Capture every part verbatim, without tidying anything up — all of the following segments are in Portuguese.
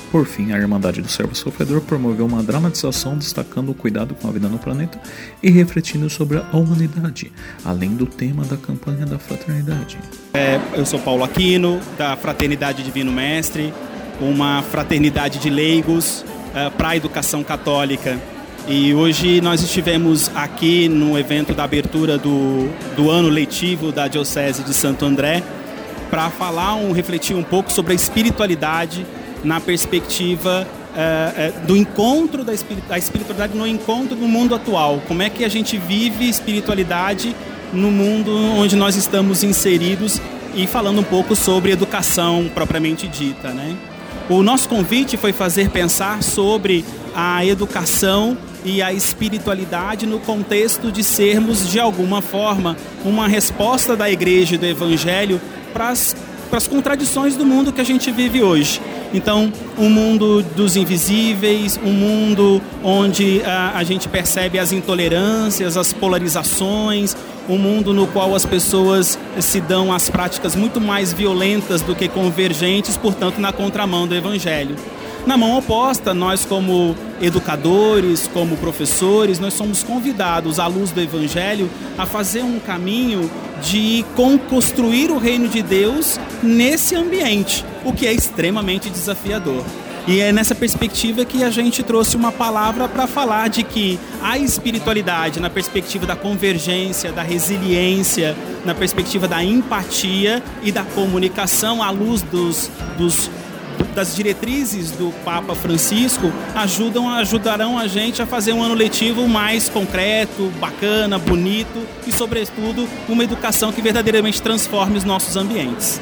Por fim, a Irmandade do Servo Sofredor promoveu uma dramatização destacando o cuidado com a vida no planeta e refletindo sobre a humanidade, além do tema da campanha da fraternidade. É, eu sou Paulo Aquino, da Fraternidade Divino Mestre, uma fraternidade de leigos é, para a educação católica. E hoje nós estivemos aqui no evento da abertura do, do ano letivo da Diocese de Santo André para falar, um, refletir um pouco sobre a espiritualidade na perspectiva é, é, do encontro da, espirit- da espiritualidade no encontro do mundo atual. Como é que a gente vive espiritualidade no mundo onde nós estamos inseridos e falando um pouco sobre educação propriamente dita, né? O nosso convite foi fazer pensar sobre a educação e a espiritualidade no contexto de sermos, de alguma forma, uma resposta da Igreja e do Evangelho para as para as contradições do mundo que a gente vive hoje. Então, um mundo dos invisíveis, um mundo onde a, a gente percebe as intolerâncias, as polarizações, um mundo no qual as pessoas se dão às práticas muito mais violentas do que convergentes, portanto, na contramão do Evangelho. Na mão oposta, nós como educadores, como professores, nós somos convidados, à luz do Evangelho, a fazer um caminho de construir o reino de Deus nesse ambiente, o que é extremamente desafiador. E é nessa perspectiva que a gente trouxe uma palavra para falar de que a espiritualidade, na perspectiva da convergência, da resiliência, na perspectiva da empatia e da comunicação à luz dos, dos das diretrizes do Papa Francisco, ajudam, ajudarão a gente a fazer um ano letivo mais concreto, bacana, bonito e, sobretudo, uma educação que verdadeiramente transforme os nossos ambientes.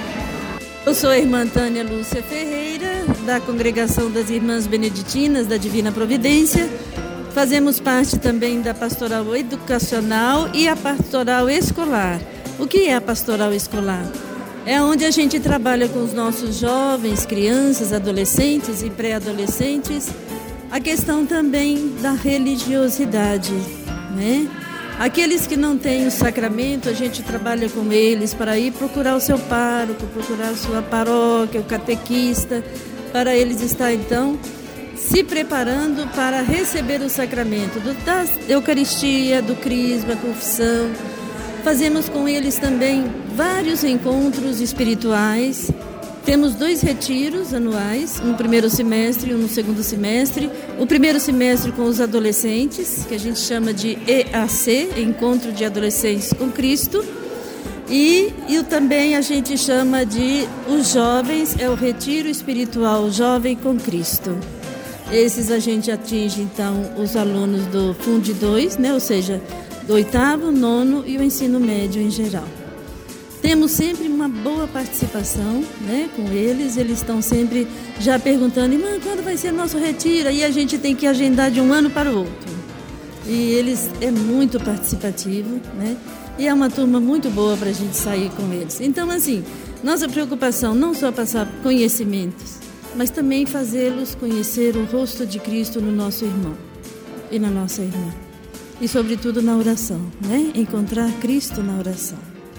Eu sou a irmã Tânia Lúcia Ferreira, da Congregação das Irmãs Beneditinas da Divina Providência. Fazemos parte também da pastoral educacional e a pastoral escolar. O que é a pastoral escolar? É onde a gente trabalha com os nossos jovens, crianças, adolescentes e pré-adolescentes, a questão também da religiosidade, né? Aqueles que não têm o sacramento, a gente trabalha com eles para ir procurar o seu pároco, procurar a sua paróquia, o catequista, para eles estar então se preparando para receber o sacramento do, da Eucaristia, do Crisma, confissão. Fazemos com eles também vários encontros espirituais. Temos dois retiros anuais, um no primeiro semestre e um no segundo semestre. O primeiro semestre com os adolescentes, que a gente chama de E A C, Encontro de Adolescentes com Cristo. E, e também a gente chama de os jovens, é o Retiro Espiritual Jovem com Cristo. Esses a gente atinge, então, os alunos do F U N D dois, né? Ou seja, do oitavo, nono e o ensino médio em geral. Temos sempre uma boa participação, né, com eles, eles estão sempre já perguntando, irmã, quando vai ser nosso retiro? Aí a gente tem que agendar de um ano para o outro. E eles é muito participativo, né, e é uma turma muito boa para a gente sair com eles. Então, assim, nossa preocupação não só passar conhecimentos, mas também fazê-los conhecer o rosto de Cristo no nosso irmão e na nossa irmã. E, sobretudo, na oração, né? Encontrar Cristo na oração.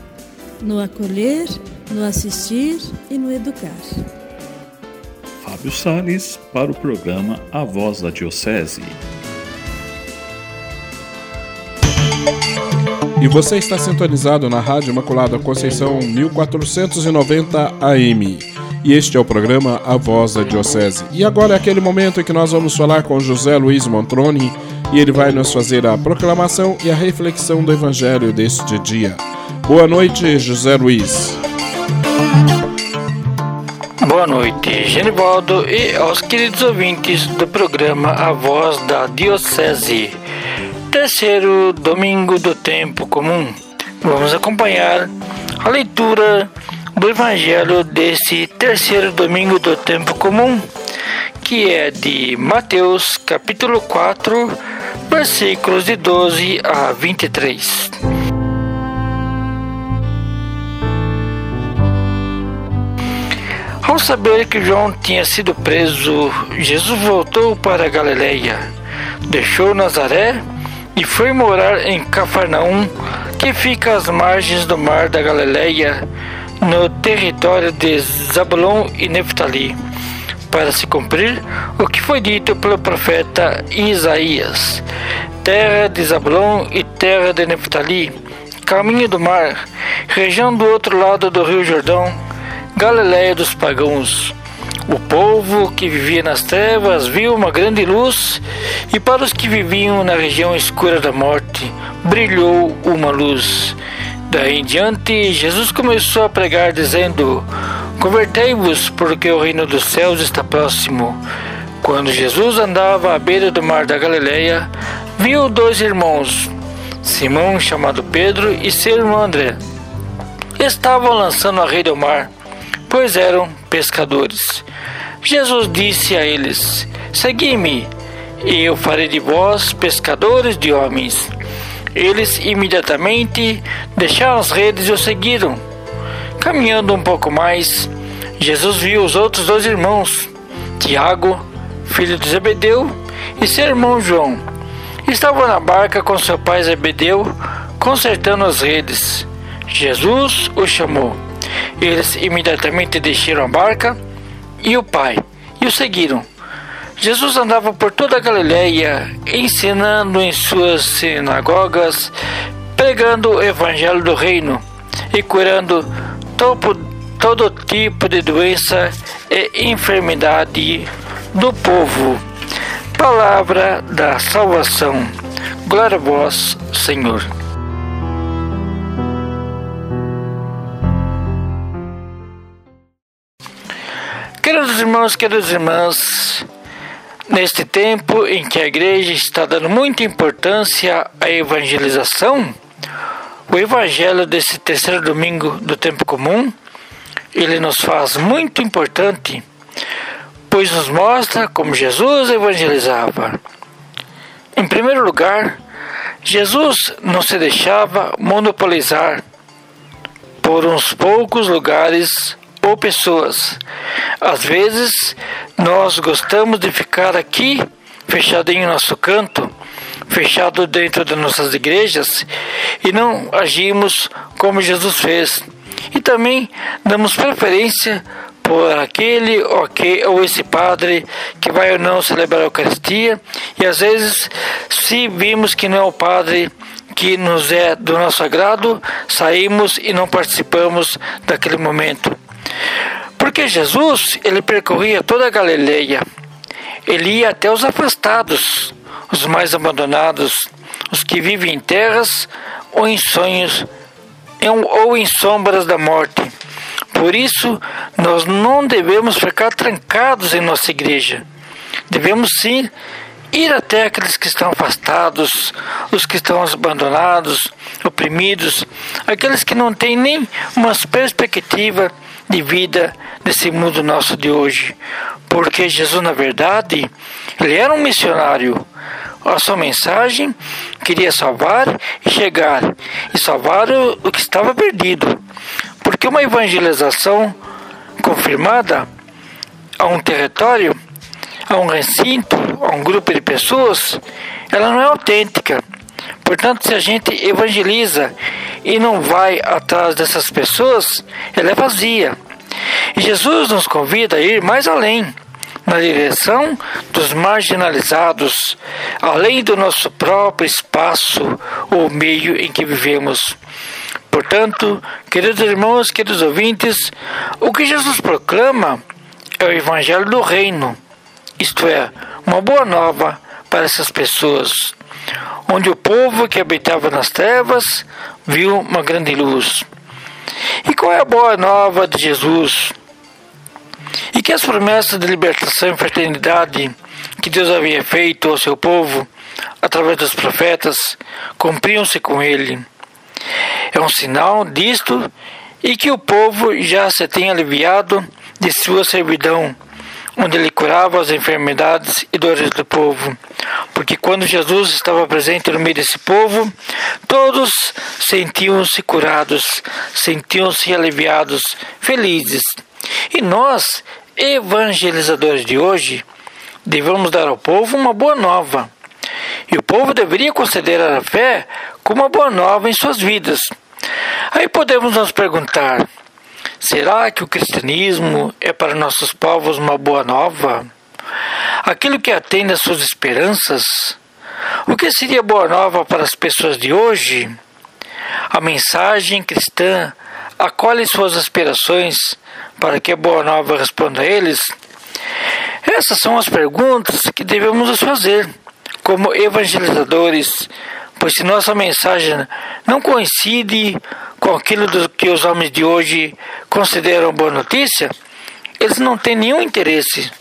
No acolher, no assistir e no educar. Fábio Salles, para o programa A Voz da Diocese. E você está sintonizado na Rádio Imaculada Conceição mil quatrocentos e noventa A M. E este é o programa A Voz da Diocese. E agora é aquele momento em que nós vamos falar com José Luiz Montroni, e ele vai nos fazer a proclamação e a reflexão do Evangelho deste dia. Boa noite, José Luiz. Boa noite, Genivaldo, e aos queridos ouvintes do programa A Voz da Diocese. Terceiro domingo do tempo comum. Vamos acompanhar a leitura do Evangelho desse terceiro domingo do tempo comum, que é de Mateus, capítulo quatro, versículos de doze a vinte e três. Ao saber que João tinha sido preso, Jesus voltou para a Galileia, deixou Nazaré e foi morar em Cafarnaum, que fica às margens do mar da Galileia, no território de Zabulon e Neftali, para se cumprir o que foi dito pelo profeta Isaías: terra de Zabulon e terra de Neftali, caminho do mar, região do outro lado do rio Jordão, Galileia dos pagãos. O povo que vivia nas trevas viu uma grande luz, e para os que viviam na região escura da morte, brilhou uma luz. Daí em diante, Jesus começou a pregar, dizendo: convertei-vos, porque o reino dos céus está próximo. Quando Jesus andava à beira do mar da Galileia, viu dois irmãos, Simão, chamado Pedro, e seu irmão André. Estavam lançando a rede ao mar, pois eram pescadores. Jesus disse a eles: segui-me, e eu farei de vós pescadores de homens. Eles imediatamente deixaram as redes e o seguiram. Caminhando um pouco mais, Jesus viu os outros dois irmãos, Tiago, filho de Zebedeu, e seu irmão João. Estavam na barca com seu pai Zebedeu, consertando as redes. Jesus os chamou. Eles imediatamente deixaram a barca e o pai, e o seguiram. Jesus andava por toda a Galileia, ensinando em suas sinagogas, pregando o evangelho do reino e curando todo, todo tipo de doença e enfermidade do povo. Palavra da salvação. Glória a vós, Senhor. Queridos irmãos, queridas irmãs, neste tempo em que a igreja está dando muita importância à evangelização, o evangelho desse terceiro domingo do tempo comum, ele nos faz muito importante, pois nos mostra como Jesus evangelizava. Em primeiro lugar, Jesus não se deixava monopolizar por uns poucos lugares ou pessoas. Às vezes, nós gostamos de ficar aqui, fechadinho em nosso canto, fechado dentro das nossas igrejas, e não agimos como Jesus fez. E também damos preferência por aquele ou, aquele, ou esse padre que vai ou não celebrar a Eucaristia, e às vezes, se vimos que não é o padre que nos é do nosso agrado, saímos e não participamos daquele momento. Porque Jesus, ele percorria toda a Galileia. Ele ia até os afastados, os mais abandonados, os que vivem em terras ou em sonhos ou em sombras da morte. Por isso, nós não devemos ficar trancados em nossa igreja. Devemos sim ir até aqueles que estão afastados, os que estão abandonados, oprimidos, aqueles que não têm nem uma perspectiva de vida nesse mundo nosso de hoje. Porque Jesus, na verdade, ele era um missionário. A sua mensagem queria salvar e chegar, e salvar o, o que estava perdido. Porque uma evangelização confirmada a um território, a um recinto, a um grupo de pessoas, ela não é autêntica. Portanto, se a gente evangeliza e não vai atrás dessas pessoas, ela é vazia. E Jesus nos convida a ir mais além, na direção dos marginalizados, além do nosso próprio espaço ou meio em que vivemos. Portanto, queridos irmãos, queridos ouvintes, o que Jesus proclama é o Evangelho do Reino, isto é, uma boa nova para essas pessoas, onde o povo que habitava nas trevas viu uma grande luz. E qual é a boa nova de Jesus? E que as promessas de libertação e fraternidade que Deus havia feito ao seu povo, através dos profetas, cumpriam-se com ele. É um sinal disto e que o povo já se tem aliviado de sua servidão, onde ele curava as enfermidades e dores do povo. Porque quando Jesus estava presente no meio desse povo, todos sentiam-se curados, sentiam-se aliviados, felizes. E nós, evangelizadores de hoje, devemos dar ao povo uma boa nova. E o povo deveria considerar a fé como uma boa nova em suas vidas. Aí podemos nos perguntar, Será que o cristianismo é para nossos povos uma boa nova? Aquilo que atende às suas esperanças? O que seria boa nova para as pessoas de hoje? A mensagem cristã acolhe suas aspirações para que a boa nova responda a eles? Essas são as perguntas que devemos nos fazer como evangelizadores, pois se nossa mensagem não coincide com aquilo do que os homens de hoje consideram boa notícia, eles não têm nenhum interesse.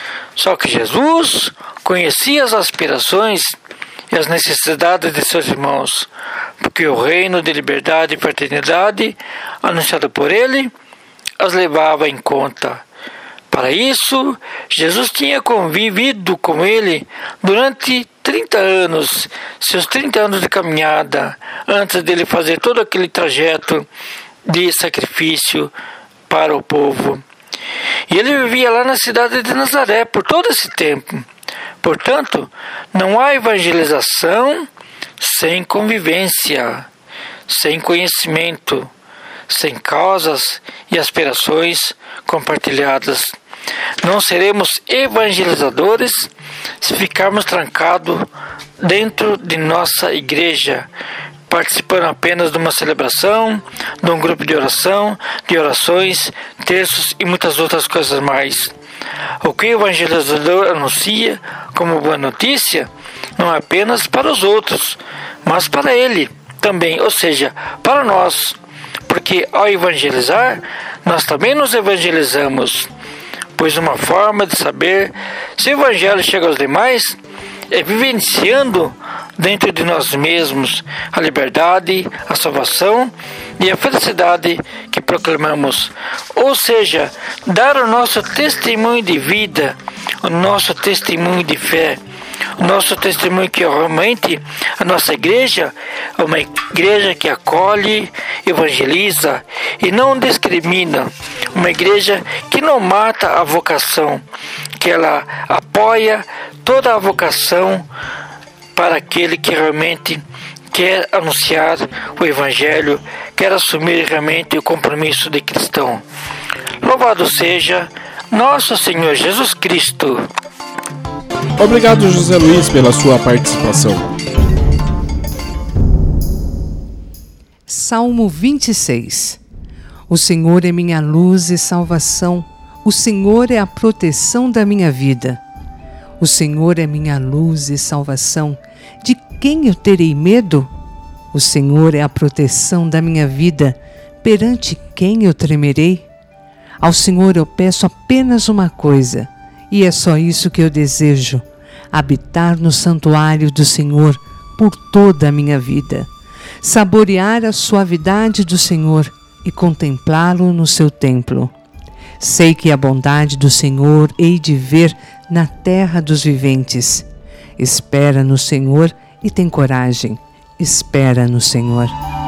Só que Jesus conhecia as aspirações e as necessidades de seus irmãos, porque o reino de liberdade e fraternidade, anunciado por ele, as levava em conta. Para isso, Jesus tinha convivido com ele durante trinta anos, seus trinta anos de caminhada, antes dele fazer todo aquele trajeto de sacrifício para o povo. E ele vivia lá na cidade de Nazaré por todo esse tempo. Portanto, não há evangelização sem convivência, sem conhecimento, sem causas e aspirações compartilhadas. Não seremos evangelizadores se ficarmos trancados dentro de nossa igreja, participando apenas de uma celebração, de um grupo de oração, de orações, terços e muitas outras coisas mais. O que o evangelizador anuncia como boa notícia não é apenas para os outros, mas para ele também, ou seja, para nós, porque ao evangelizar, nós também nos evangelizamos. Pois uma forma de saber se o Evangelho chega aos demais é vivenciando dentro de nós mesmos a liberdade, a salvação e a felicidade que proclamamos. Ou seja, dar o nosso testemunho de vida, o nosso testemunho de fé, o nosso testemunho que realmente a nossa igreja é uma igreja que acolhe, evangeliza e não discrimina, uma igreja que não mata a vocação, que ela apoia toda a vocação para aquele que realmente quer anunciar o evangelho, quer assumir realmente o compromisso de cristão. Louvado seja nosso Senhor Jesus Cristo. Obrigado, José Luiz, pela sua participação. Salmo vinte e seis. O Senhor é minha luz e salvação. O Senhor é a proteção da minha vida. O Senhor é minha luz e salvação. De quem eu terei medo? O Senhor é a proteção da minha vida. Perante quem eu tremerei? Ao Senhor eu peço apenas uma coisa, e é só isso que eu desejo: habitar no santuário do Senhor por toda a minha vida, saborear a suavidade do Senhor e contemplá-lo no seu templo. Sei que a bondade do Senhor hei de ver na terra dos viventes. Espera no Senhor e tem coragem. Espera no Senhor.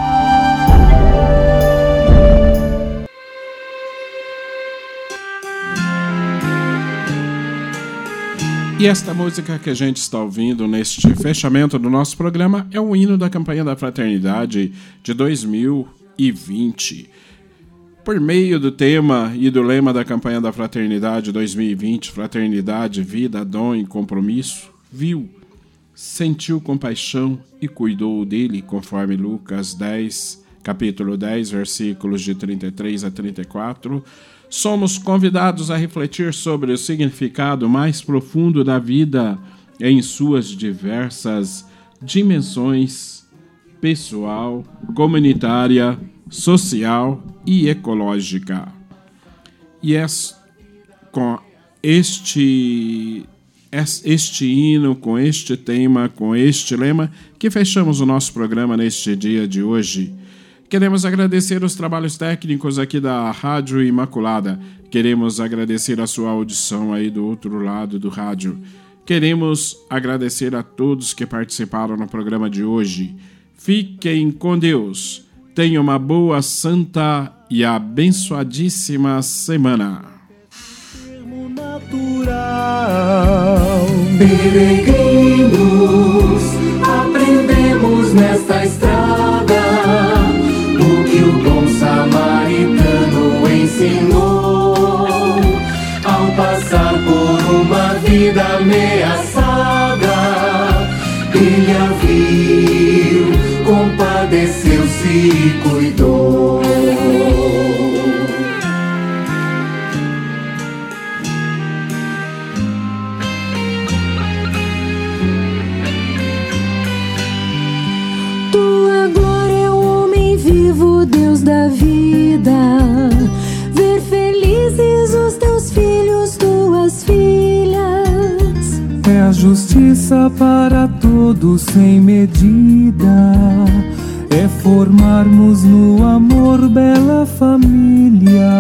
E esta música que a gente está ouvindo neste fechamento do nosso programa é o hino da campanha da Fraternidade de dois mil e vinte. Por meio do tema e do lema da campanha da Fraternidade dois mil e vinte, Fraternidade, Vida, Dom e Compromisso, viu, sentiu compaixão e cuidou dele, conforme Lucas dez, capítulo dez, versículos de trinta e três a trinta e quatro, somos convidados a refletir sobre o significado mais profundo da vida em suas diversas dimensões: pessoal, comunitária, social e ecológica. E é com este, este hino, com este tema, com este lema, que fechamos o nosso programa neste dia de hoje. Queremos agradecer os trabalhos técnicos aqui da Rádio Imaculada. Queremos agradecer a sua audição aí do outro lado do rádio. Queremos agradecer a todos que participaram no programa de hoje. Fiquem com Deus. Tenham uma boa, santa e abençoadíssima semana. Peregrinos, aprendemos nesta estrada o que o bom samaritano ensina. uma vida ameaçada, Ele a viu, compadeceu-se e cuidou. Tua glória é o homem vivo, Deus da vida. Ver felizes os teus filhos, tuas filhas. É a justiça para todos sem medida. É formarmos no amor bela família.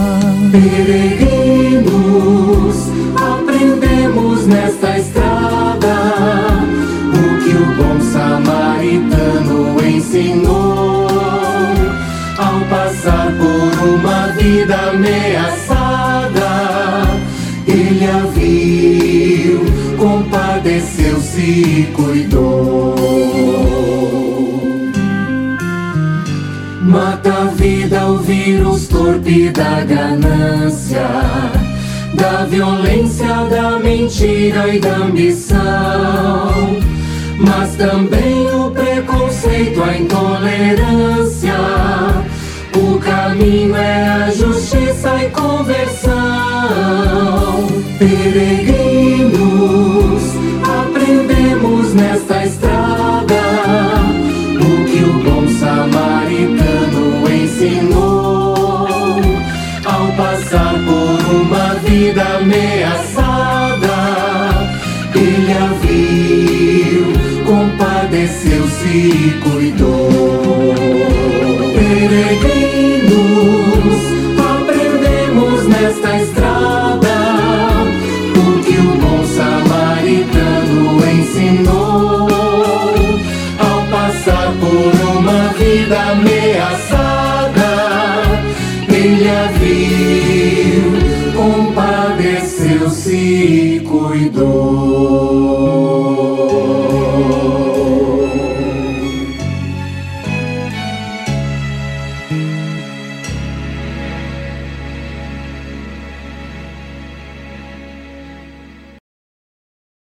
Peregrinos, aprendemos nesta estrada o que o bom samaritano ensinou. Ao passar por uma vida ameaçada, Ele a viu, compadeceu-se e cuidou. Mata a vida o vírus torpe da ganância, da violência, da mentira e da ambição, mas também o preconceito, a intolerância. O caminho é a justiça e conversão. Peregrinos, aprendemos nesta estrada o que o bom samaritano ensinou. Ao passar por uma vida ameaçada, Ele a viu, compadeceu-se e cuidou. Peregrinos, aprendemos nesta estrada o que o bom samaritano ensinou. Ao passar por uma vida ameaçada, Ele a viu, compadeceu-se e cuidou.